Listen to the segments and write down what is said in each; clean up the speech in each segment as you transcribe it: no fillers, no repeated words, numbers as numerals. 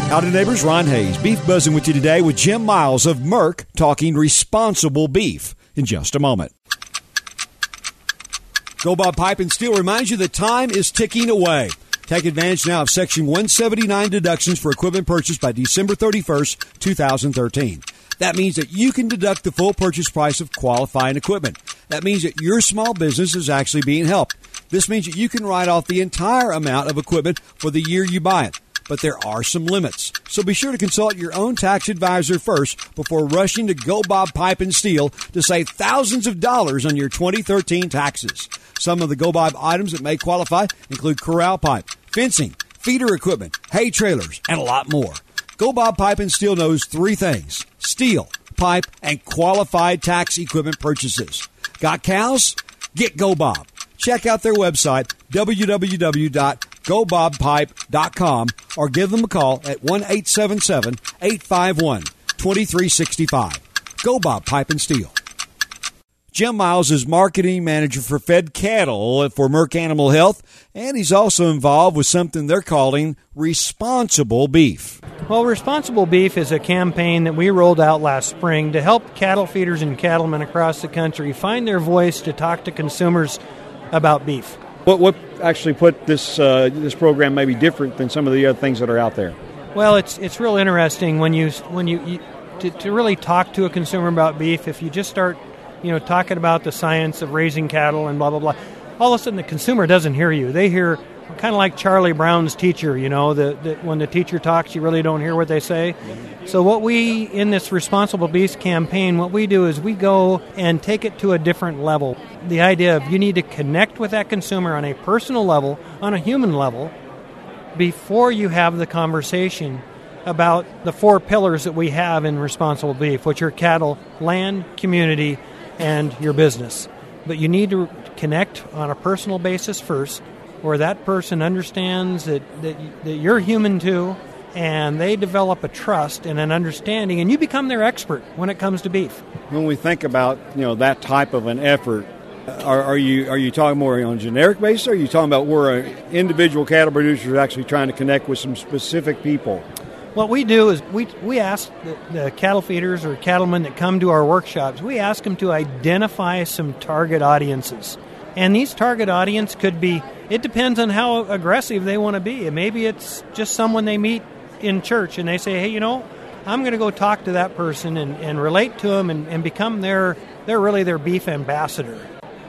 Howdy neighbors, Ron Hayes, Beef Buzzing with you today with Jim Miles of Merck talking responsible beef in just a moment. Go Bob Pipe and Steel reminds you that time is ticking away. Take advantage now of Section 179 deductions for equipment purchased by December 31st, 2013. That means that you can deduct the full purchase price of qualifying equipment. That means that your small business is actually being helped. This means that you can write off the entire amount of equipment for the year you buy it. But there are some limits. So be sure to consult your own tax advisor first before rushing to Go Bob Pipe and Steel to save thousands of dollars on your 2013 taxes. Some of the Go Bob items that may qualify include corral pipe, fencing, feeder equipment, hay trailers, and a lot more. Go Bob Pipe and Steel knows three things: steel, pipe, and qualified tax equipment purchases. Got cows? Get Go Bob. Check out their website, www.gobobpipe.com, or give them a call at 1-877-851-2365. Go Bob Pipe and Steel. Jim Miles is marketing manager for fed cattle for Merck Animal Health, and he's also involved with something they're calling responsible beef. Well, Responsible Beef is a campaign that we rolled out last spring to help cattle feeders and cattlemen across the country find their voice to talk to consumers about beef. What actually put this program maybe different than some of the other things that are out there? Well, it's real interesting when you to really talk to a consumer about beef. If you just start talking about the science of raising cattle and blah blah blah, all of a sudden the consumer doesn't hear you. They hear kind of like Charlie Brown's teacher. That when the teacher talks, you really don't hear what they say. So what we, in this Responsible Beef campaign, what we do is we go and take it to a different level. The idea of you need to connect with that consumer on a personal level, on a human level, before you have the conversation about the four pillars that we have in Responsible Beef, which are cattle, land, community, and your business. But you need to connect on a personal basis first, where that person understands that you're human too, and they develop a trust and an understanding, and you become their expert when it comes to beef. When we think about that type of an effort, are you talking more on a generic basis, or are you talking about where an individual cattle producer is actually trying to connect with some specific people? What we do is we ask the cattle feeders or cattlemen that come to our workshops, we ask them to identify some target audiences. And these target audience could be, it depends on how aggressive they want to be. Maybe it's just someone they meet in church and they say, hey, I'm going to go talk to that person and relate to them and become they're really their beef ambassador.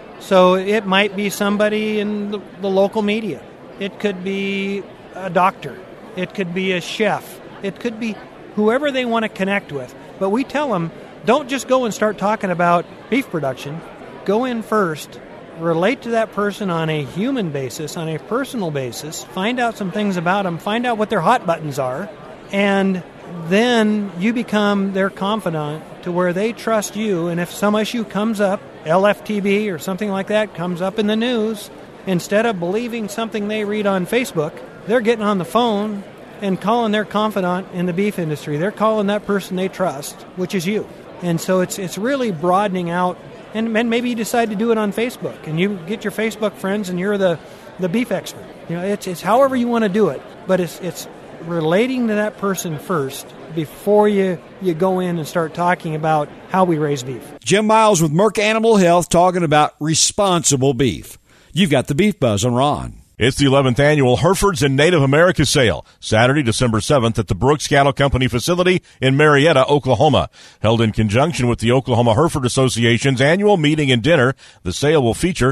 So it might be somebody in the local media. It could be a doctor. It could be a chef. It could be whoever they want to connect with. But we tell them, don't just go and start talking about beef production. Go in first. Relate to that person on a human basis, on a personal basis, find out some things about them, find out what their hot buttons are, and then you become their confidant to where they trust you. And if some issue comes up, LFTB or something like that comes up in the news, instead of believing something they read on Facebook, they're getting on the phone and calling their confidant in the beef industry. They're calling that person they trust, which is you. And so it's really broadening out. And maybe you decide to do it on Facebook, and you get your Facebook friends, and you're the beef expert. It's however you want to do it, but it's relating to that person first before you go in and start talking about how we raise beef. Jim Miles with Merck Animal Health talking about responsible beef. You've got the Beef Buzz on Ron. It's the 11th annual Herefords and Native America Sale, Saturday, December 7th at the Brooks Cattle Company facility in Marietta, Oklahoma. Held in conjunction with the Oklahoma Hereford Association's annual meeting and dinner, the sale will feature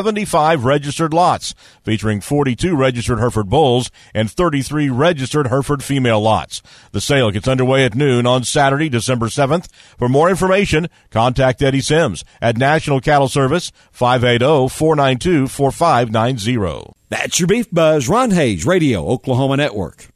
75 registered lots, featuring 42 registered Hereford bulls and 33 registered Hereford female lots. The sale gets underway at noon on Saturday, December 7th. For more information, contact Eddie Sims at National Cattle Service, 580-492-4590. That's your Beef Buzz. Ron Hayes, Radio Oklahoma Network.